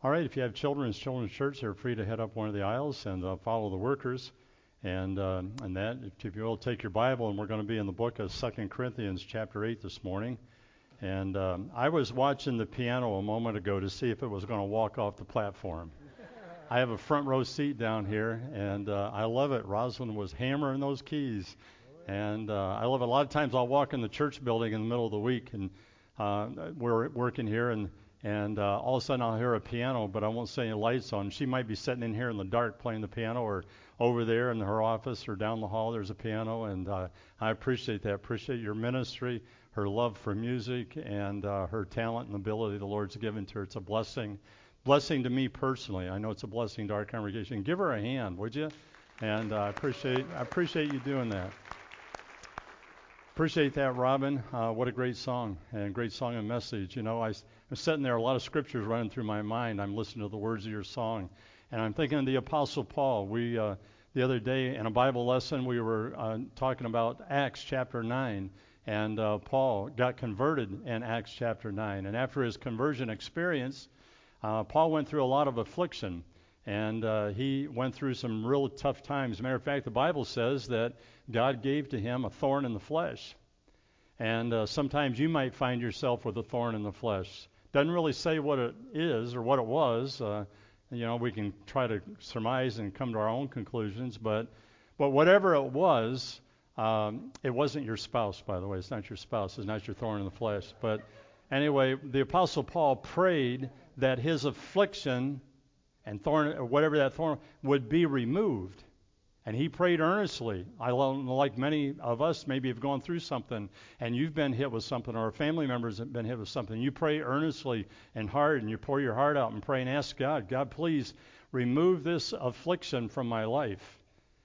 All right, if you have children's church, they're free to head up one of the aisles and follow the workers. And that, if you will, take your Bible, and we're going to be in the book of 2 Corinthians chapter 8 this morning. And I was watching the piano a moment ago to see if it was going to walk off the platform. I have a front row seat down here, and I love it. Rosalind was hammering those keys. And I love it. A lot of times I'll walk in the church building in the middle of the week, and we're working here, and all of a sudden I'll hear a piano, but I won't see any lights on. She might be sitting in here in the dark playing the piano, or over there in her office or down the hall there's a piano, and I appreciate that. Appreciate your ministry, her love for music, and her talent and ability the Lord's given to her. It's a blessing to me personally. I know it's a blessing to our congregation. Give her a hand, would you? And I appreciate you doing that. Appreciate that, Robin. What a great song, and great song and message. You know, I'm sitting there, a lot of scriptures running through my mind. I'm listening to the words of your song, and I'm thinking of the Apostle Paul. We the other day in a Bible lesson, we were talking about Acts chapter 9, and Paul got converted in Acts chapter 9. And after his conversion experience, Paul went through a lot of affliction, and he went through some real tough times. As a matter of fact, the Bible says that God gave to him a thorn in the flesh. And sometimes you might find yourself with a thorn in the flesh. Doesn't really say what it is or what it was. We can try to surmise and come to our own conclusions. But whatever it was, it wasn't your spouse, by the way. It's not your spouse. It's not your thorn in the flesh. But anyway, the Apostle Paul prayed that his affliction and thorn, or whatever that thorn, would be removed. And he prayed earnestly. Like many of us maybe have gone through something, and you've been hit with something, or family members have been hit with something. You pray earnestly and hard, and you pour your heart out and pray and ask God, please remove this affliction from my life.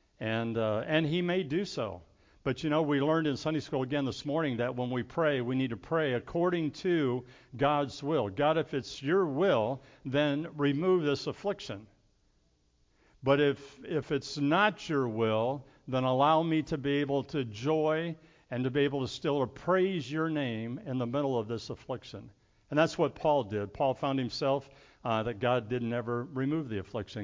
And he may do so. But, we learned in Sunday school again this morning that when we pray, we need to pray according to God's will. God, if it's your will, then remove this affliction. But if it's not your will, then allow me to be able to joy and to be able to still praise your name in the middle of this affliction. And that's what Paul did. Paul found himself that God didn't ever remove the affliction.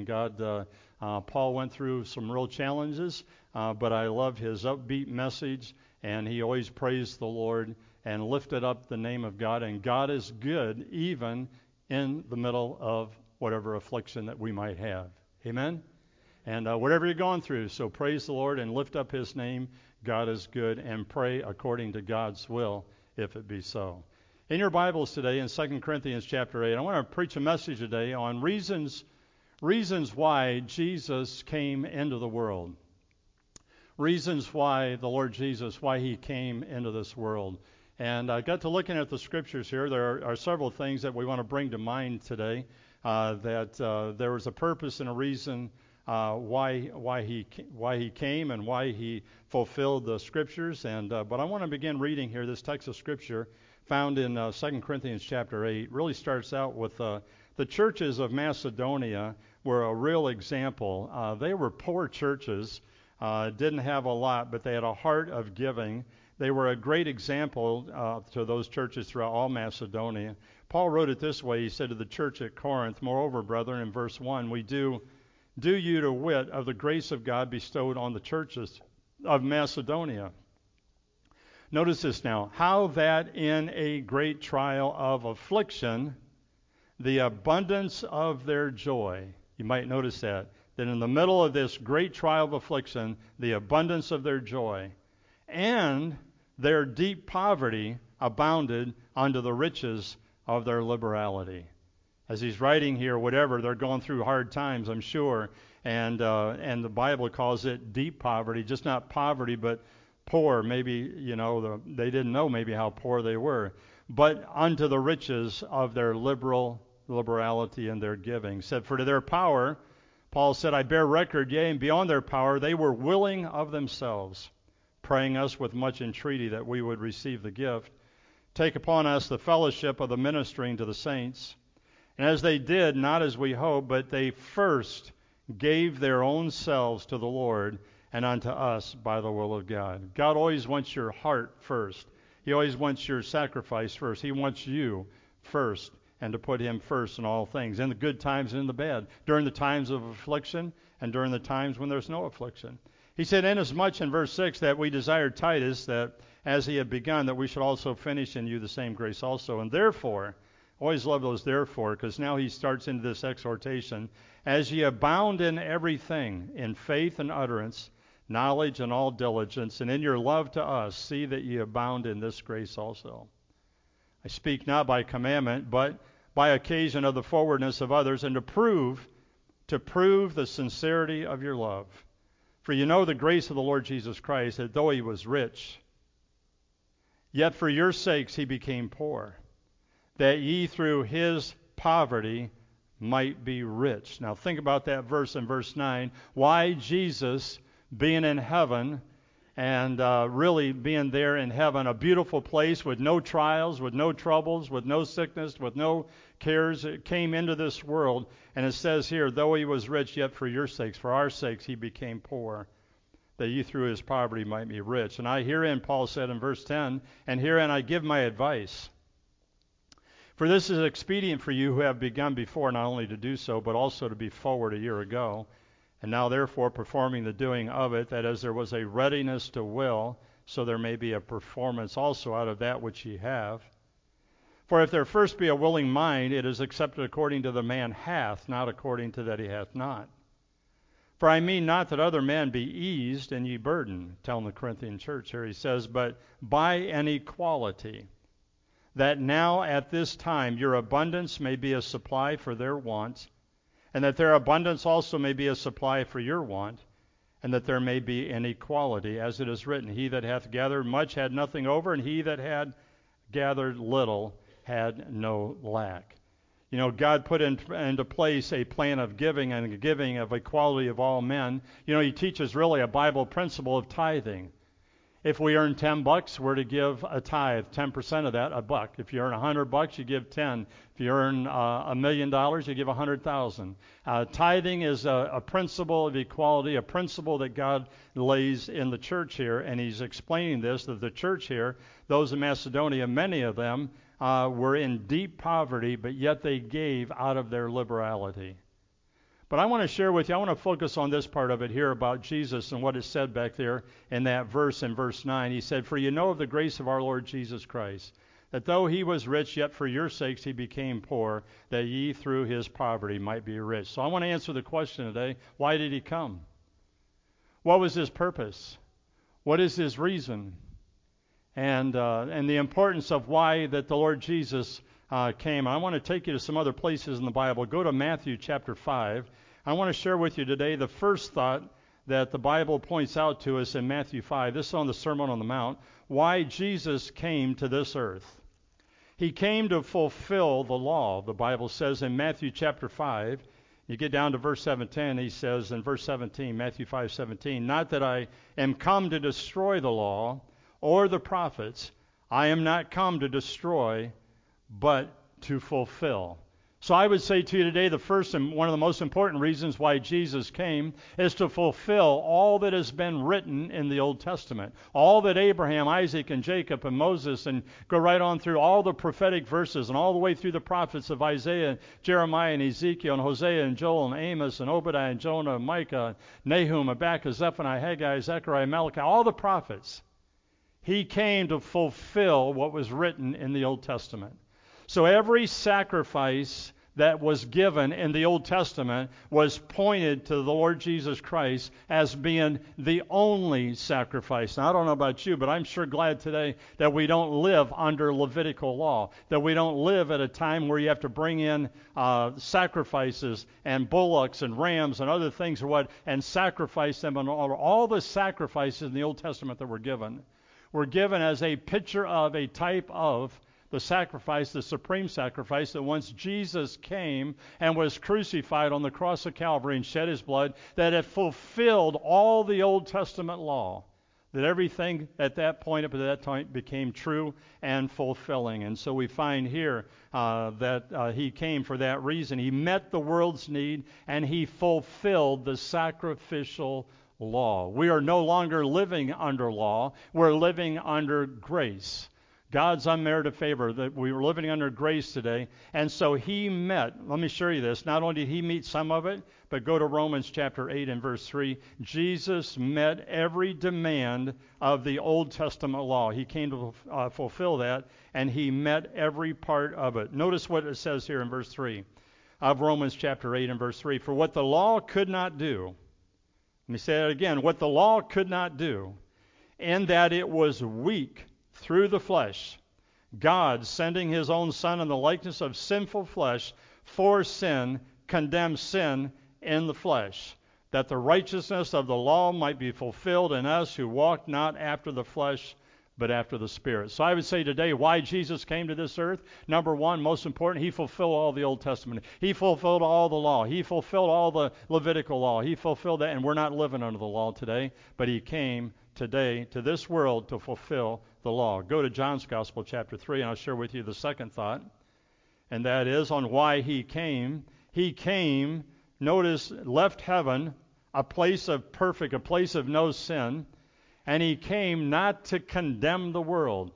Paul went through some real challenges, but I love his upbeat message, and he always praised the Lord and lifted up the name of God. And God is good even in the middle of whatever affliction that we might have. Amen? And whatever you're going through, so praise the Lord and lift up his name. God is good, and pray according to God's will, if it be so. In your Bibles today, in 2 Corinthians chapter 8, I want to preach a message today on reasons why Jesus came into the world. Reasons why the Lord Jesus, why he came into this world. And I got to looking at the scriptures here. There are several things that we want to bring to mind today, that there was a purpose and a reason why he came and why he fulfilled the scriptures. But I want to begin reading here this text of scripture found in 2 Corinthians chapter 8. Really starts out with the churches of Macedonia were a real example. They were poor churches, didn't have a lot, but they had a heart of giving. They were a great example to those churches throughout all Macedonia. Paul wrote it this way. He said to the church at Corinth, "Moreover, brethren," in verse 1, "we do you to wit of the grace of God bestowed on the churches of Macedonia." Notice this now. "How that in a great trial of affliction, the abundance of their joy." You might notice that in the middle of this great trial of affliction, the abundance of their joy and their deep poverty abounded unto the riches of their liberality. As he's writing here, whatever, they're going through hard times, I'm sure, and the Bible calls it deep poverty, just not poverty, but poor. Maybe, they didn't know maybe how poor they were, but unto the riches of their liberality and their giving. Said, "For to their power," Paul said, "I bear record, yea, and beyond their power, they were willing of themselves, praying us with much entreaty that we would receive the gift, take upon us the fellowship of the ministering to the saints. And as they did, not as we hoped, but they first gave their own selves to the Lord and unto us by the will of God." God always wants your heart first. He always wants your sacrifice first. He wants you first and to put him first in all things, in the good times and in the bad, during the times of affliction and during the times when there's no affliction. He said, inasmuch in verse 6 that we desired Titus, that as he had begun, that we should also finish in you the same grace also. And therefore, always love those therefore, because now he starts into this exhortation, as ye abound in everything, in faith and utterance, knowledge and all diligence, and in your love to us, see that ye abound in this grace also. I speak not by commandment, but by occasion of the forwardness of others, and to prove the sincerity of your love. For you know the grace of the Lord Jesus Christ, that though he was rich, yet for your sakes he became poor, that ye through his poverty might be rich. Now think about that verse in verse 9. Why Jesus, being in heaven, and really being there in heaven, a beautiful place with no trials, with no troubles, with no sickness, with no cares, it came into this world. And it says here, though he was rich, yet for your sakes, for our sakes, he became poor, that you through his poverty might be rich. And I herein, Paul said in verse 10, and herein I give my advice. For this is expedient for you who have begun before, not only to do so, but also to be forward a year ago, and now therefore performing the doing of it, that as there was a readiness to will, so there may be a performance also out of that which ye have. For if there first be a willing mind, it is accepted according to the man hath, not according to that he hath not. For I mean not that other men be eased and ye burdened, telling the Corinthian church here, he says, but by an equality, that now at this time your abundance may be a supply for their want, and that their abundance also may be a supply for your want, and that there may be an equality, as it is written, he that hath gathered much had nothing over, and he that had gathered little had no lack. You know, God put into place a plan of giving and a giving of equality of all men. You know, he teaches really a Bible principle of tithing. If we earn $10, we're to give a tithe, 10% of that, $1. If you earn $100, you give 10. If you earn $1 million, you give 100,000. Tithing is a principle of equality, a principle that God lays in the church here, and he's explaining this, that the church here, those in Macedonia, many of them were in deep poverty, but yet they gave out of their liberality. But I want to share with you, I want to focus on this part of it here about Jesus and what is said back there in that verse, in verse 9. He said, for you know of the grace of our Lord Jesus Christ, that though he was rich, yet for your sakes he became poor, that ye through his poverty might be rich. So I want to answer the question today, why did he come? What was his purpose? What is his reason? And the importance of why that the Lord Jesus came. I want to take you to some other places in the Bible. Go to Matthew chapter 5. I want to share with you today the first thought that the Bible points out to us in Matthew 5. This is on the Sermon on the Mount. Why Jesus came to this earth. He came to fulfill the law. The Bible says in Matthew chapter 5, you get down to verse 17, he says in verse 17, Matthew 5:17, not that I am come to destroy the law or the prophets. I am not come to destroy, but to fulfill. So I would say to you today, the first and one of the most important reasons why Jesus came is to fulfill all that has been written in the Old Testament. All that Abraham, Isaac, and Jacob, and Moses, and go right on through all the prophetic verses, and all the way through the prophets of Isaiah, Jeremiah, and Ezekiel, and Hosea, and Joel, and Amos, and Obadiah, and Jonah, and Micah, Nahum, Habakkuk, Zephaniah, Haggai, Zechariah, Malachi, all the prophets. He came to fulfill what was written in the Old Testament. So every sacrifice that was given in the Old Testament was pointed to the Lord Jesus Christ as being the only sacrifice. Now, I don't know about you, but I'm sure glad today that we don't live under Levitical law, that we don't live at a time where you have to bring in sacrifices and bullocks and rams and other things and sacrifice them. And all the sacrifices in the Old Testament that were given as a picture of, a type of, the sacrifice, the supreme sacrifice, that once Jesus came and was crucified on the cross of Calvary and shed his blood, that it fulfilled all the Old Testament law, that everything at that point, up to that time, became true and fulfilling. And so we find here that he came for that reason. He met the world's need, and he fulfilled the sacrificial law. We are no longer living under law. We're living under grace. God's unmerited favor, that we were living under grace today. And so he met, let me show you this, not only did he meet some of it, but go to Romans chapter 8 and verse 3. Jesus met every demand of the Old Testament law. He came to fulfill that, and he met every part of it. Notice what it says here in verse 3 of Romans chapter 8 and verse 3. For what the law could not do, let me say it again, what the law could not do, in that it was weak through the flesh, God, sending his own Son in the likeness of sinful flesh for sin, condemned sin in the flesh, that the righteousness of the law might be fulfilled in us who walk not after the flesh, but after the Spirit. So I would say today why Jesus came to this earth. Number one, most important, he fulfilled all the Old Testament. He fulfilled all the law. He fulfilled all the Levitical law. He fulfilled that, and we're not living under the law today, but he came today to this world to fulfill the law. Go to John's Gospel, chapter 3, and I'll share with you the second thought, and that is on why he came. He came, notice, left heaven, a place of perfect, a place of no sin, and he came not to condemn the world,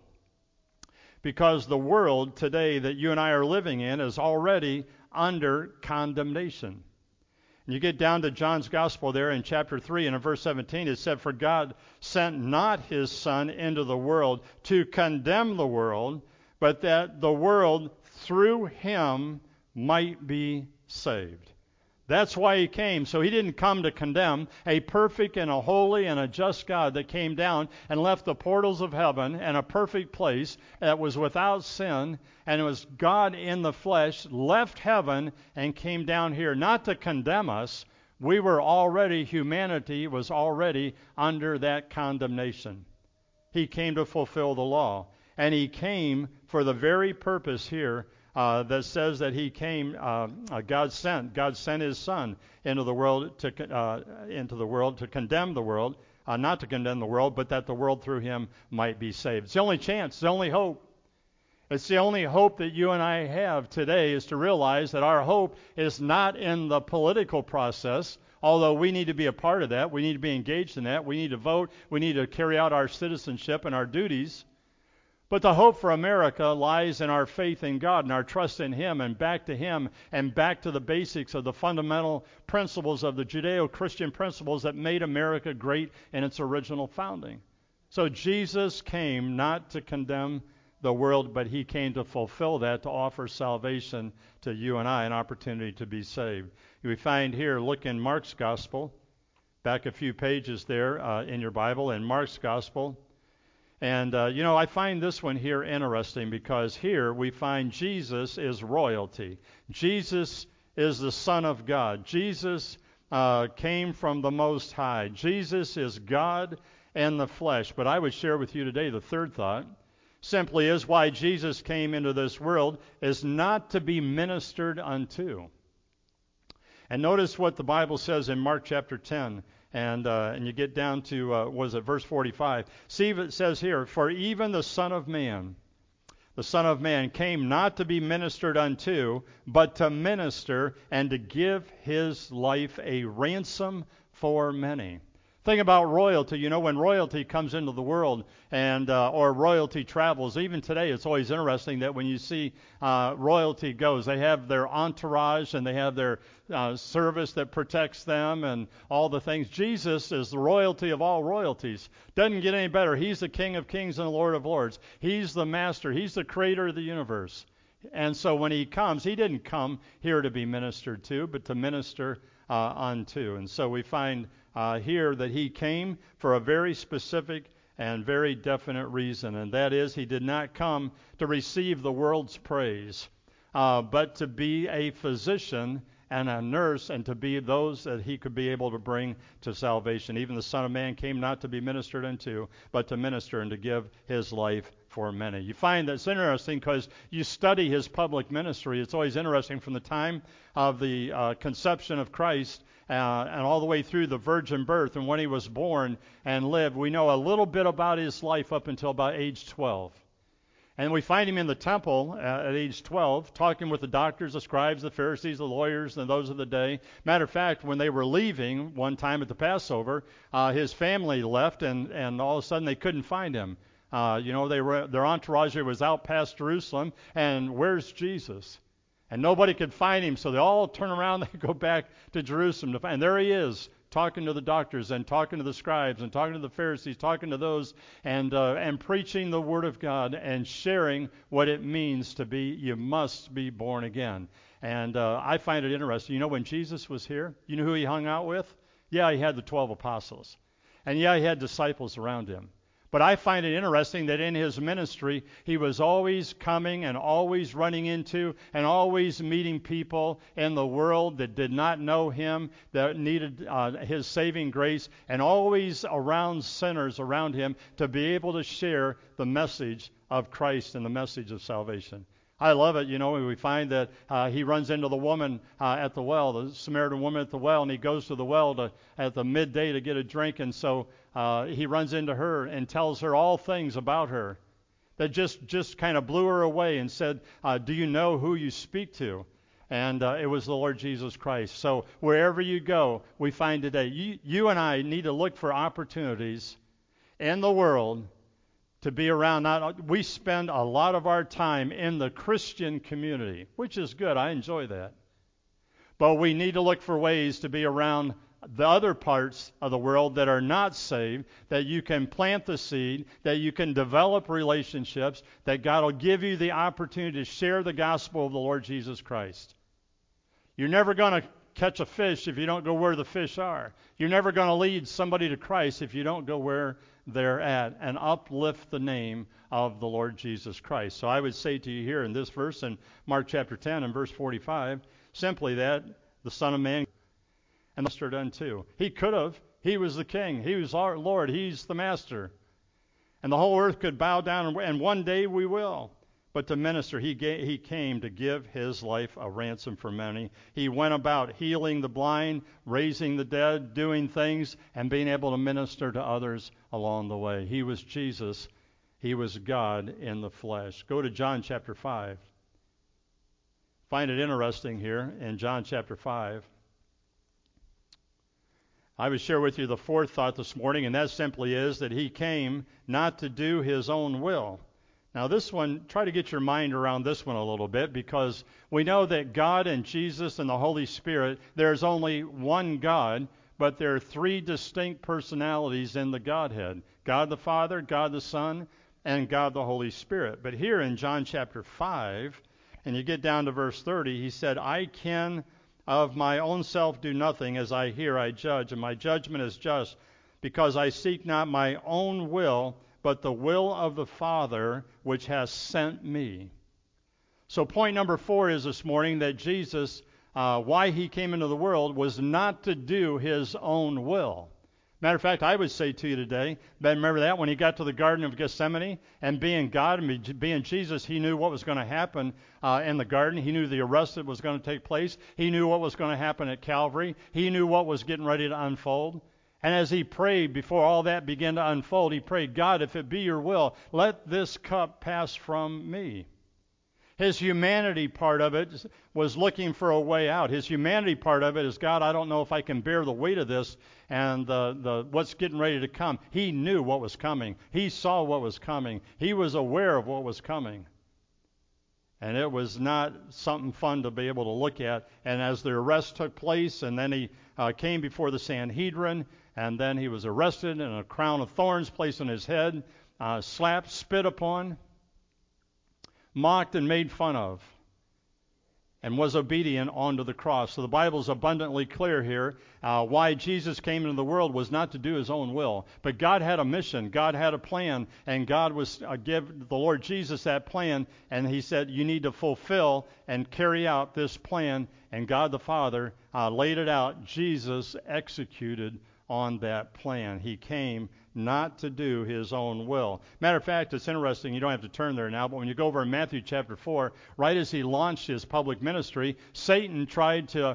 because the world today that you and I are living in is already under condemnation. You get down to John's Gospel there in chapter 3 and in verse 17, it said, For God sent not his Son into the world to condemn the world, but that the world through him might be saved. That's why he came. So he didn't come to condemn, a perfect and a holy and a just God that came down and left the portals of heaven and a perfect place that was without sin, and it was God in the flesh, left heaven and came down here, not to condemn us. We were already, humanity was already under that condemnation. He came to fulfill the law. And he came for the very purpose here that says that he came. God sent his Son into the world to condemn the world, not to condemn the world, but that the world through him might be saved. It's the only chance. It's the only hope. It's the only hope that you and I have today, is to realize that our hope is not in the political process, although we need to be a part of that. We need to be engaged in that. We need to vote. We need to carry out our citizenship and our duties. But the hope for America lies in our faith in God and our trust in him and back to him and back to the basics of the fundamental principles of the Judeo-Christian principles that made America great in its original founding. So Jesus came not to condemn the world, but he came to fulfill that, to offer salvation to you and I, an opportunity to be saved. We find here, look in Mark's Gospel, back a few pages there in your Bible, in Mark's Gospel. And, I find this one here interesting because here we find Jesus is royalty. Jesus is the Son of God. Jesus came from the Most High. Jesus is God in the flesh. But I would share with you today the third thought. Simply is why Jesus came into this world is not to be ministered unto. And notice what the Bible says in Mark chapter 10. And you get down to, verse 45. See what it says here. For even the Son of Man came not to be ministered unto, but to minister and to give his life a ransom for many. Think about royalty. When royalty comes into the world or royalty travels, even today it's always interesting that when you see royalty goes, they have their entourage and they have their service that protects them and all the things. Jesus is the royalty of all royalties. Doesn't get any better. He's the King of Kings and the Lord of Lords. He's the Master. He's the Creator of the universe. And so when he comes, he didn't come here to be ministered to, but to minister unto. And so we find here that he came for a very specific and very definite reason, and that is he did not come to receive the world's praise, but to be a physician and a nurse, and to be those that he could be able to bring to salvation. Even the Son of Man came not to be ministered unto, but to minister and to give his life for many. You find that's interesting because you study his public ministry. It's always interesting from the time of the conception of Christ and all the way through the virgin birth and when he was born and lived. We know a little bit about his life up until about age 12. And we find him in the temple at age 12, talking with the doctors, the scribes, the Pharisees, the lawyers, and those of the day. Matter of fact, when they were leaving one time at the Passover, his family left, and all of a sudden they couldn't find him. Their entourage was out past Jerusalem, and where's Jesus? And nobody could find him, so they all turn around and go back to Jerusalem to find. And there he is, talking to the doctors and talking to the scribes and talking to the Pharisees, talking to those and preaching the Word of God and sharing what it means to be, you must be born again. And I find it interesting. When Jesus was here, you know who he hung out with? Yeah, he had the 12 apostles. And yeah, he had disciples around him. But I find it interesting that in his ministry, he was always coming and always running into and always meeting people in the world that did not know him, that needed his saving grace, and always around sinners around him to be able to share the message of Christ and the message of salvation. I love it. We find that he runs into the woman at the well, the Samaritan woman at the well, and he goes to the well at the midday to get a drink. And so he runs into her and tells her all things about her that just kind of blew her away and said, do you know who you speak to? And it was the Lord Jesus Christ. So wherever you go, we find today, you and I need to look for opportunities in the world to be around. We spend a lot of our time in the Christian community, which is good. I enjoy that. But we need to look for ways to be around the other parts of the world that are not saved, that you can plant the seed, that you can develop relationships, that God will give you the opportunity to share the gospel of the Lord Jesus Christ. You're never going to catch a fish if you don't go where the fish are. You're never going to lead somebody to Christ if you don't go where they're at and uplift the name of the Lord Jesus Christ. So I would say to you here in this verse in Mark chapter 10 and verse 45, simply that the Son of Man and the Master done too. He could have. He was the King. He was our Lord. He's the Master. And the whole earth could bow down, and one day we will. But to minister, he came to give his life a ransom for many. He went about healing the blind, raising the dead, doing things, and being able to minister to others along the way. He was Jesus. He was God in the flesh. Go to John chapter 5. Find it interesting here in John chapter 5. I would share with you the fourth thought this morning, and that simply is that he came not to do his own will. Now this one, try to get your mind around this one a little bit, because we know that God and Jesus and the Holy Spirit, there's only one God, but there are three distinct personalities in the Godhead. God the Father, God the Son, and God the Holy Spirit. But here in John chapter 5, and you get down to verse 30, he said, I can of my own self do nothing. As I hear, I judge, and my judgment is just, because I seek not my own will, but the will of the Father which has sent me. So point number 4 is this morning that Jesus, why he came into the world, was not to do his own will. Matter of fact, I would say to you today, remember that when he got to the Garden of Gethsemane, and being God and being Jesus, he knew what was going to happen in the garden. He knew the arrest that was going to take place. He knew what was going to happen at Calvary. He knew what was getting ready to unfold. And as he prayed, before all that began to unfold, he prayed, God, if it be your will, let this cup pass from me. His humanity part of it was looking for a way out. His humanity part of it is, God, I don't know if I can bear the weight of this and what's getting ready to come. He knew what was coming. He saw what was coming. He was aware of what was coming. And it was not something fun to be able to look at. And as the arrest took place, and then he came before the Sanhedrin, and then he was arrested, and a crown of thorns placed on his head, slapped, spit upon, mocked, and made fun of, and was obedient onto the cross. So the Bible is abundantly clear here. Why Jesus came into the world was not to do his own will, but God had a mission, God had a plan, and God was give the Lord Jesus that plan, and he said, you need to fulfill and carry out this plan, and God the Father laid it out. Jesus executed on that plan. He came not to do his own will. Matter of fact, it's interesting, you don't have to turn there now, but when you go over in Matthew chapter 4, right as he launched his public ministry, Satan tried to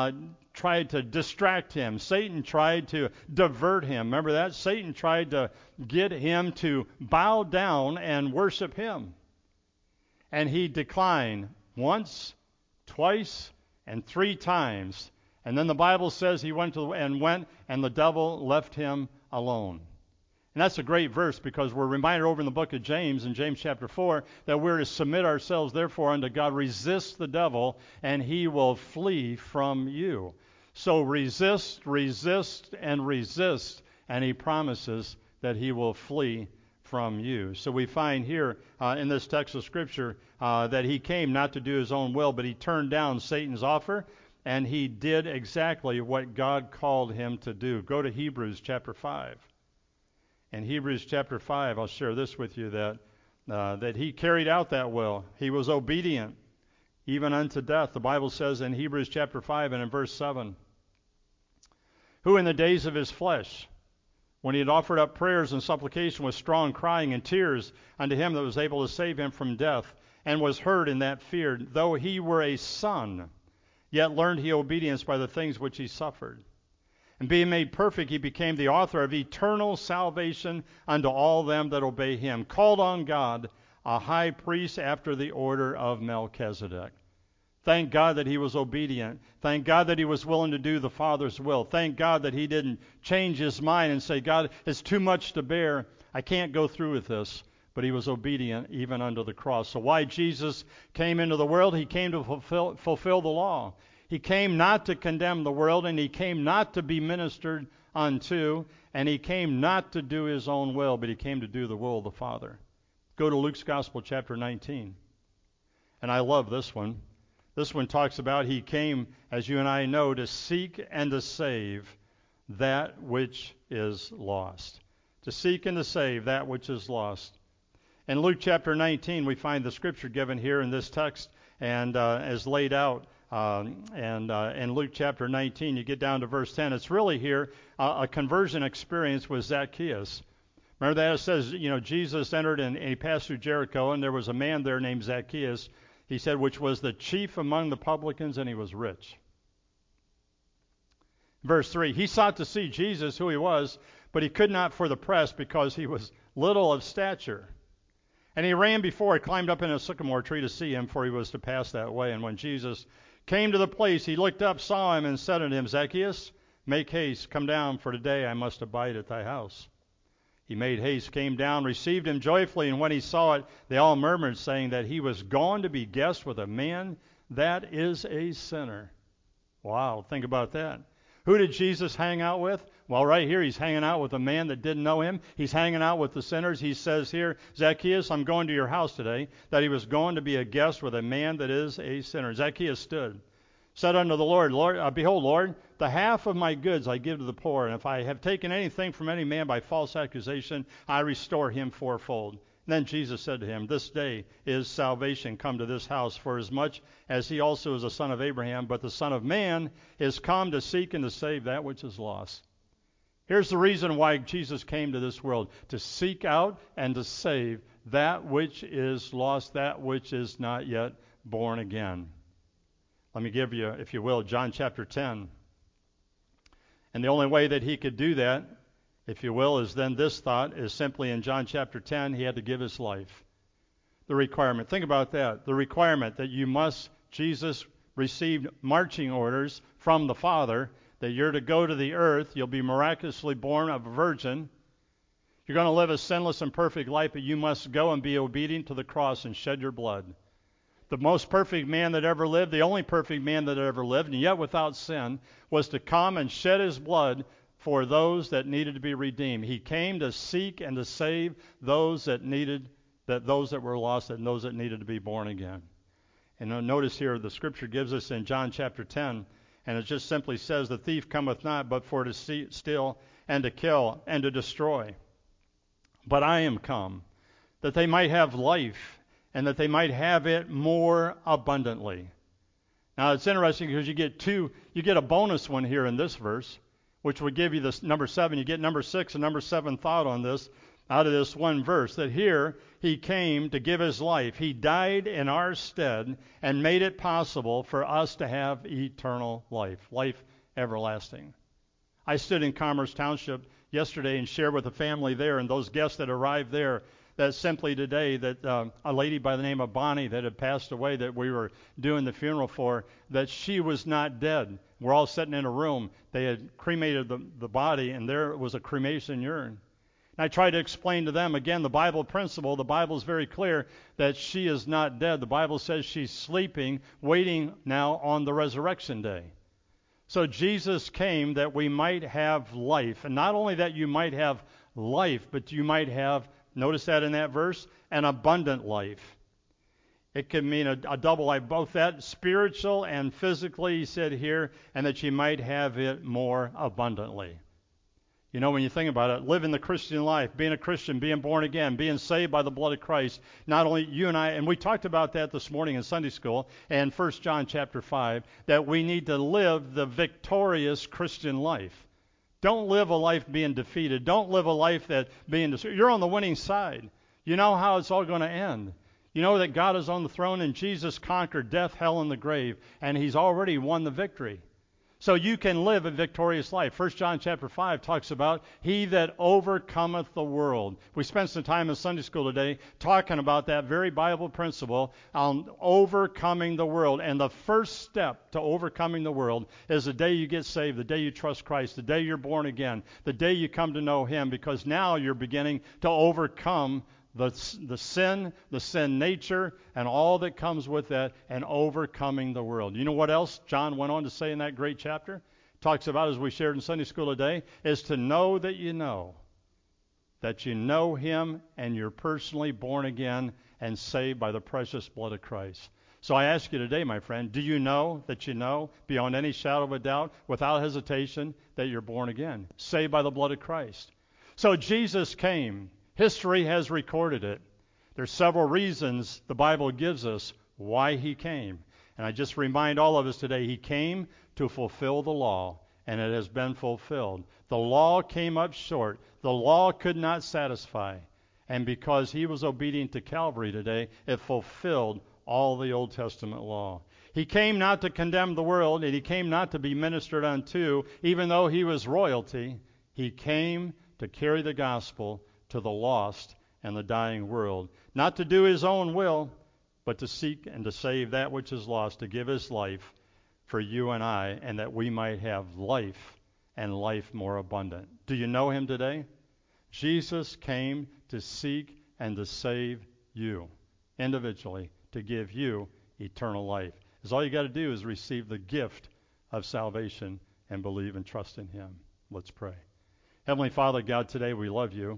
distract him. Satan tried to divert him. Remember that? Satan tried to get him to bow down and worship him. And he declined once, twice, and 3 times. And then the Bible says he went and the devil left him alone. And that's a great verse because we're reminded over in the book of James, in James chapter 4, that we're to submit ourselves therefore unto God. Resist the devil, and he will flee from you. So resist, and resist, and he promises that he will flee from you. So we find here in this text of Scripture that he came not to do his own will, but he turned down Satan's offer, and he did exactly what God called him to do. Go to Hebrews chapter 5. In Hebrews chapter 5, I'll share this with you, that he carried out that will. He was obedient, even unto death. The Bible says in Hebrews chapter 5 and in verse 7, who in the days of his flesh, when he had offered up prayers and supplication with strong crying and tears unto him that was able to save him from death, and was heard in that fear, though he were a son, yet learned he obedience by the things which he suffered. And being made perfect, he became the author of eternal salvation unto all them that obey him, called on God a high priest after the order of Melchizedek. Thank God that he was obedient. Thank God that he was willing to do the Father's will. Thank God that he didn't change his mind and say, God, it's too much to bear. I can't go through with this. But he was obedient even unto the cross. So why Jesus came into the world? He came to fulfill the law. He came not to condemn the world, and he came not to be ministered unto, and he came not to do his own will, but he came to do the will of the Father. Go to Luke's Gospel, chapter 19. And I love this one. This one talks about he came, as you and I know, to seek and to save that which is lost. To seek and to save that which is lost. In Luke chapter 19, we find the scripture given here in this text and as laid out. In Luke chapter 19, you get down to verse 10. It's really here a conversion experience with Zacchaeus. Remember that it says, Jesus entered and he passed through Jericho, and there was a man there named Zacchaeus, he said, which was the chief among the publicans, and he was rich. Verse 3, he sought to see Jesus, who he was, but he could not for the press because he was little of stature. And he ran before, he climbed up in a sycamore tree to see him, for he was to pass that way. And when Jesus came to the place, he looked up, saw him, and said unto him, Zacchaeus, make haste, come down, for today I must abide at thy house. He made haste, came down, received him joyfully, and when he saw it, they all murmured, saying that he was gone to be guest with a man that is a sinner. Wow, think about that. Who did Jesus hang out with? Well, right here, he's hanging out with a man that didn't know him. He's hanging out with the sinners. He says here, Zacchaeus, I'm going to your house today, that he was going to be a guest with a man that is a sinner. Zacchaeus stood, said unto the Lord, Behold, Lord, the half of my goods I give to the poor, and if I have taken anything from any man by false accusation, I restore him fourfold. Then Jesus said to him, This day is salvation come to this house, for as much as he also is a son of Abraham, but the Son of Man is come to seek and to save that which is lost. Here's the reason why Jesus came to this world, to seek out and to save that which is lost, that which is not yet born again. Let me give you, if you will, John chapter 10. And the only way that he could do that, if you will, is then this thought is simply in John chapter 10, he had to give his life. The requirement. Think about that. The requirement that Jesus received marching orders from the Father that you're to go to the earth, you'll be miraculously born of a virgin. You're going to live a sinless and perfect life, but you must go and be obedient to the cross and shed your blood. The most perfect man that ever lived, the only perfect man that ever lived, and yet without sin, was to come and shed his blood for those that needed to be redeemed. He came to seek and to save those that were lost, and those that needed to be born again. And notice here, the scripture gives us in John chapter 10, and it just simply says, The thief cometh not, but for to steal and to kill and to destroy. But I am come, that they might have life, and that they might have it more abundantly. Now it's interesting because you get a bonus one here in this verse, which would give you this number 7. You get number 6 and number 7 thought on this out of this one verse, that here he came to give his life. He died in our stead and made it possible for us to have eternal life everlasting. I stood in Commerce Township yesterday and shared with the family there and those guests that arrived there that simply today that a lady by the name of Bonnie that had passed away that we were doing the funeral for, that she was not dead. We're all sitting in a room. They had cremated the body, and there was a cremation urn. And I try to explain to them, again, the Bible principle. The Bible is very clear that she is not dead. The Bible says she's sleeping, waiting now on the resurrection day. So Jesus came that we might have life. And not only that you might have life, but you might have, notice that in that verse, an abundant life. It can mean a double life, both that spiritual and physically, he said here, and that you might have it more abundantly. You know, when you think about it, living the Christian life, being a Christian, being born again, being saved by the blood of Christ, not only you and I, and we talked about that this morning in Sunday school and 1 John chapter 5, that we need to live the victorious Christian life. Don't live a life being defeated. Don't live a life that being destroyed. You're on the winning side. You know how it's all going to end. You know that God is on the throne and Jesus conquered death, hell, and the grave, and he's already won the victory. So you can live a victorious life. 1 John chapter 5 talks about he that overcometh the world. We spent some time in Sunday school today talking about that very Bible principle on overcoming the world. And the first step to overcoming the world is the day you get saved, the day you trust Christ, the day you're born again, the day you come to know him, because now you're beginning to overcome the sin nature, and all that comes with that, and overcoming the world. You know what else John went on to say in that great chapter? Talks about, as we shared in Sunday school today, is to know that you know him, and you're personally born again and saved by the precious blood of Christ. So I ask you today, my friend, do you know that you know, beyond any shadow of a doubt, without hesitation, that you're born again, saved by the blood of Christ? So Jesus came. History has recorded it. There's several reasons the Bible gives us why he came. And I just remind all of us today, he came to fulfill the law, and it has been fulfilled. The law came up short. The law could not satisfy. And because he was obedient to Calvary today, it fulfilled all the Old Testament law. He came not to condemn the world, and he came not to be ministered unto, even though he was royalty. He came to carry the gospel to the lost and the dying world, not to do his own will, but to seek and to save that which is lost, to give his life for you and I, and that we might have life and life more abundant. Do you know him today? Jesus came to seek and to save you individually, to give you eternal life. Because all you got to do is receive the gift of salvation and believe and trust in him. Let's pray. Heavenly Father, God, today we love you.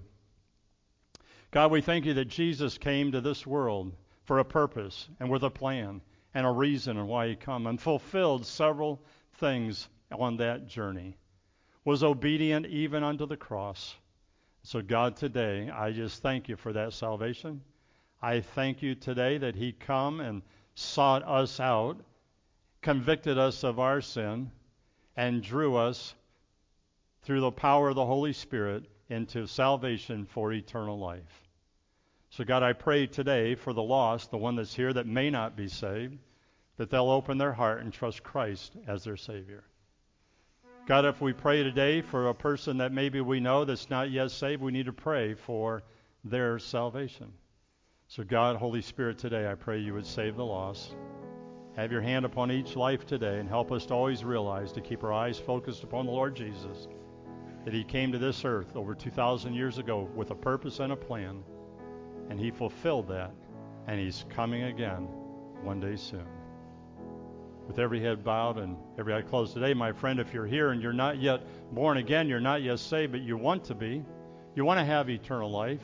God, we thank you that Jesus came to this world for a purpose and with a plan and a reason and why he come, and fulfilled several things on that journey. Was obedient even unto the cross. So God, today, I just thank you for that salvation. I thank you today that he come and sought us out, convicted us of our sin, and drew us through the power of the Holy Spirit into salvation for eternal life. So God, I pray today for the lost, the one that's here that may not be saved, that they'll open their heart and trust Christ as their Savior. God, if we pray today for a person that maybe we know that's not yet saved, we need to pray for their salvation. So God, Holy Spirit, today I pray you would save the lost. Have your hand upon each life today and help us to always realize to keep our eyes focused upon the Lord Jesus, that he came to this earth over 2,000 years ago with a purpose and a plan. And he fulfilled that, and he's coming again one day soon. With every head bowed and every eye closed today, my friend, if you're here and you're not yet born again, you're not yet saved, but you want to be, you want to have eternal life,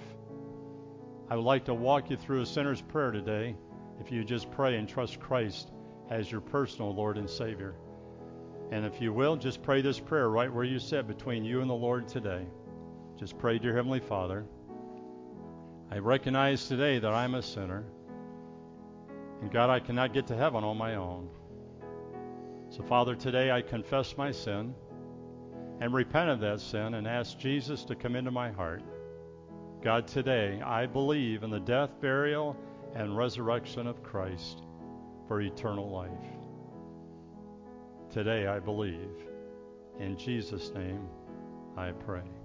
I would like to walk you through a sinner's prayer today, if you just pray and trust Christ as your personal Lord and Savior. And if you will, just pray this prayer right where you sit between you and the Lord today. Just pray, dear Heavenly Father, I recognize today that I'm a sinner, and God, I cannot get to heaven on my own. So Father, today I confess my sin and repent of that sin and ask Jesus to come into my heart. God, today I believe in the death, burial, and resurrection of Christ for eternal life. Today I believe. In Jesus' name I pray.